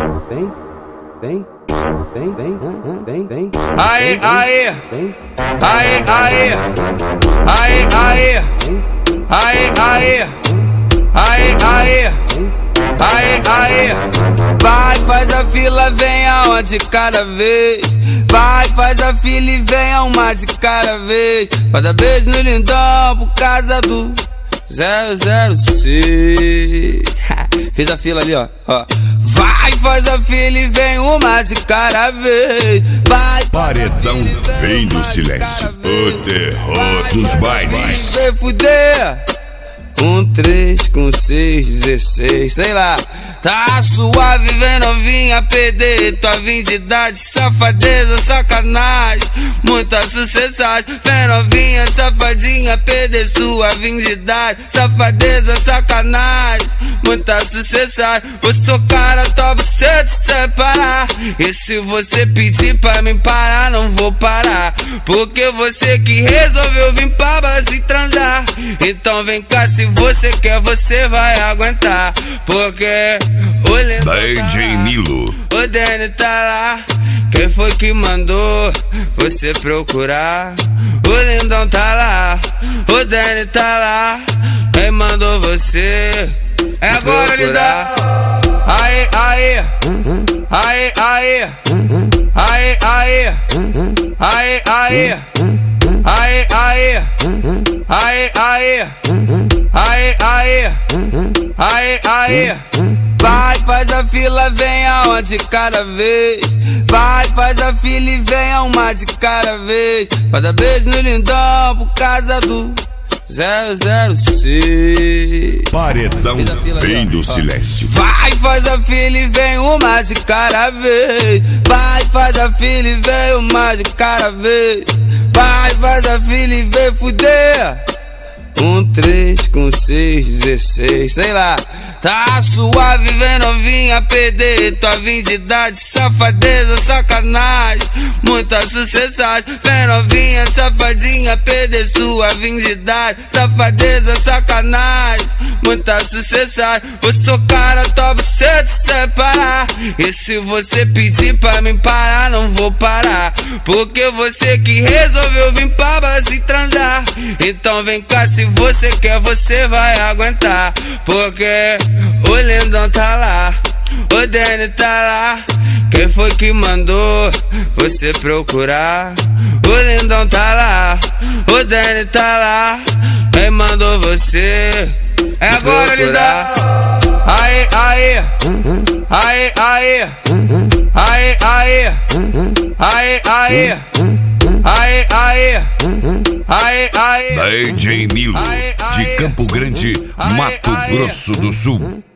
Aê, aê, aê, aê, aê, aê, aê, aê, aê, aê, aê, aê. Vai, faz a fila, vem aonde cada vez. Vai, faz a fila e vem a uma de cada vez. Pra dar beijo no lindão por causa do 006. Fiz a fila ali, ó. Vai, faz a fila e vem uma de cada vez. Vai, Paredão vem do silêncio, o terror dos bailes. vem fuder. 3 com 6, 16, sei lá. Tá suave, vem novinha perder tua virgindade. Safadeza, sacanagem, muita sucessagem. Vem novinha, safadinha, perder sua virgindade. Safadeza, sacanagem, muita sucessagem. Vou socar a tua buceta e separar. E se você pedir pra mim parar, não vou parar. Porque você que resolveu vir pra base transar. Então vem cá, se você quer, você vai aguentar. Porque o lindão DJ Nilo, o Danny tá lá. Quem foi que mandou você procurar? O lindão tá lá, o Danny tá lá. Quem mandou você é agora, lindão. Aê, aê, aê, aê, aê, aê, aê, aê, aê, aê, aê, aê, aê, aê, aê, aê. Vai, faz a fila, vem aonde cada vez. Vai, faz a fila e vem a uma de cada vez. Pra dar beijo no lindão por causa do 006. Paredão vem do silêncio. Vai, faz a fila e vem uma de cada vez. Vai, faz a fila e vem uma de cada vez. Vai, faz a fila e vem fuder. 3 com 6, 16, sei lá. Tá suave, vem novinha perder tua virgindade. Safadeza, sacanagem, muita sucessagem. Vem novinha, safadinha, perder sua virgindade. Safadeza, sacanagem, muita sucessagem. Vou socar a tua buceta e separar. E se você pedir pra mim parar, não vou parar. Porque você que resolveu vir pra base transar. Então vem cá, se você quer, você vai aguentar. Porque o lindão tá lá, o Danny tá lá. Quem foi que mandou você procurar? O lindão tá lá, o Danny tá lá. Quem mandou você é agora, lindão. Aê, aê, aê, aê, aê, aê, aê, aê, aê, aê, aê, aê. DJ Nilo, de Campo Grande, Mato Grosso do Sul.